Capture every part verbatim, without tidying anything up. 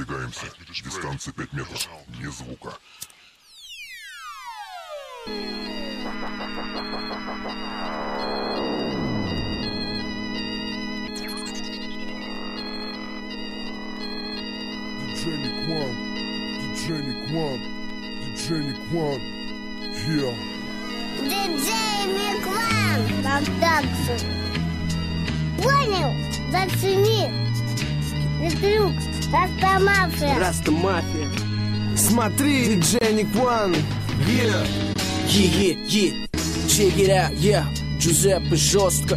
Выдвигаемся. Дистанция пять метров. Ни звука. диджей Никван, диджей Никван, диджей Никван, here. диджей Никван, продакшн. Понял? Зацени. Ветрюк, Растамафия. Растамафия. Смотри, диджей Никван, yeah. Е-е-е, check it out, yeah. Джузеппе жестко.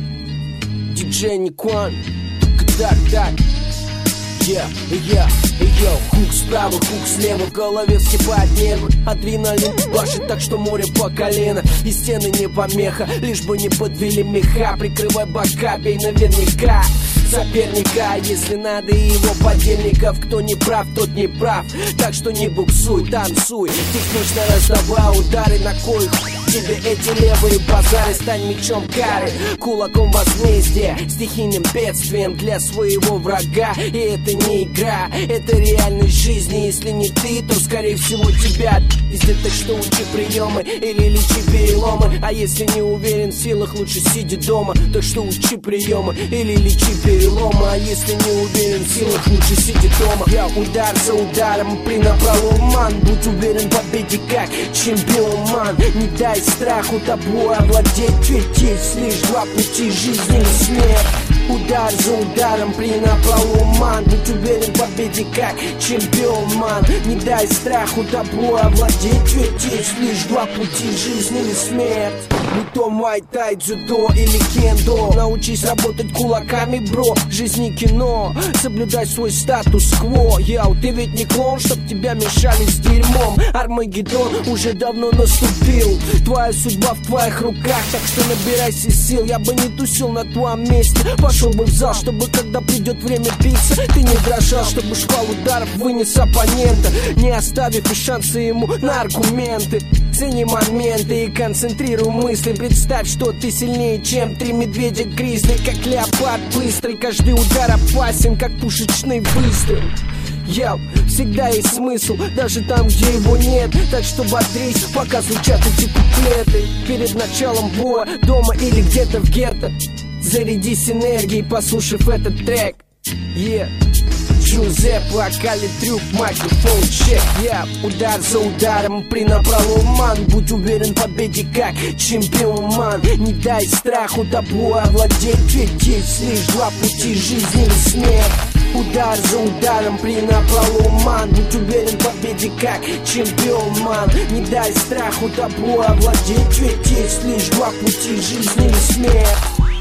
диджей Никван, так, так. Yeah, yeah, yo, хук справа, хук слева, в голове вскипает нервы. Адреналин башит так, что море по колено. И стены не помеха, лишь бы не подвели меха. Прикрывай бока, бей наверняка соперника, если надо, и его подельников. Кто не прав, тот не прав. Так что не буксуй, танцуй. Технично раздавай удары, на коих тебе эти левые базары. Стань мечом кары, кулаком возмездия, стихийным бедствием для своего врага. И это не игра, это реальность жизни. Если не ты, то скорее всего тебя пиздят. Так что учи приемы или лечи переломы. А если не уверен в силах, лучше сиди дома. Так что учи приемы или лечи переломы. А если не уверен в силах, лучше сиди дома. Я удар за ударом, при напролом, ман. Будь уверен в победе, как чемпион, ман. Не дай страху тобой овладеть, ведь есть лишь два пути: жизнь или смерть. Удар за ударом, при напролом, ман. Будь уверен в победе, как чемпион, ман. Не дай страху тобой овладеть, ведь есть лишь два пути: жизнь или смерть. Будь то май-тай, дзюдо или кендо, научись работать кулаками, бро. Жизнь не кино, соблюдай свой статус-кво. Яу, ты ведь не клон, чтоб тебя мешали с дерьмом. Армагеддон уже давно наступил. Твоя судьба в твоих руках, так что набирайся сил. Я бы не тусил на твоем месте, пошел бы в зал, чтобы когда придет время биться, ты не дрожал, чтобы шквал ударов вынес оппонента, не оставив и шансы ему на аргументы. Цени моменты и концентрируй мысли. Представь, что ты сильнее, чем три медведя гризли. Как леопард быстрый, каждый удар опасен, как пушечный выстрел. Яу, всегда есть смысл, даже там, где его нет. Так что бодрись, пока звучат эти куплеты. Перед началом боя, дома или где-то в гетто, зарядись энергией, послушав этот трек. Yeah. Джузеппе, вокали, трюк, микрофон, чек. Я удар за ударом, при напролом, ман. Будь уверен в победе, как чемпион, ман. Не дай страху тобой овладеть, ведь есть лишь два пути: жизнь или смерть. Удар за ударом, при напролом, ман. Будь уверен в победе, как чемпион, ман. Не дай страху тобой овладеть, ведь есть лишь два пути: жизнь или смерть.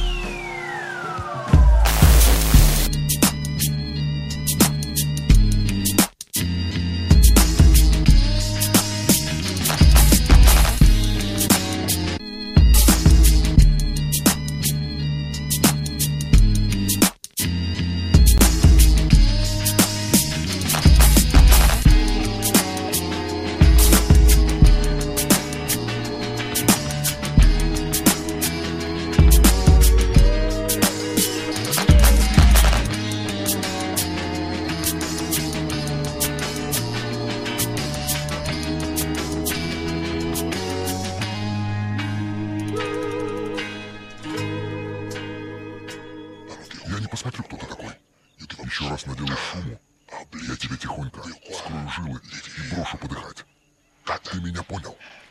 Я не посмотрю, кто ты такой. Еще раз наделаешь шуму, я тебе тихонько скрою жилы и брошу подыхать. Ты меня понял?